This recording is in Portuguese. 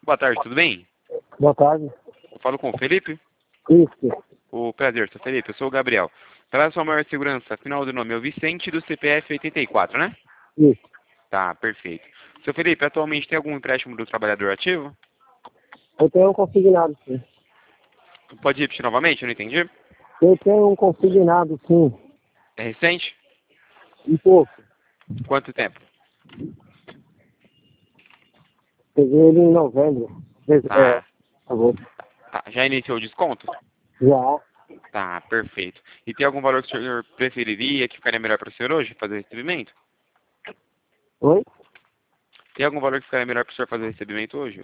Boa tarde, tudo bem? Boa tarde. Eu falo com o Felipe. Isso, O prazer, sou Felipe, eu sou o Gabriel. Para sua maior segurança, final do nome é o Vicente do CPF 84, né? isso. Tá, perfeito. Seu Felipe, atualmente tem algum empréstimo do trabalhador ativo? Eu tenho um consignado, sim. Pode repetir novamente, eu não entendi. Eu tenho um consignado, sim. É recente? Um pouco. Quanto tempo? Peguei ele em novembro. Tá, Tá bom. tá. Já iniciou o desconto? Já. Tá, perfeito. E tem algum valor que o senhor preferiria, que ficaria melhor para o senhor hoje, fazer o recebimento? Oi? Tem algum valor que ficaria melhor para o senhor fazer o recebimento hoje?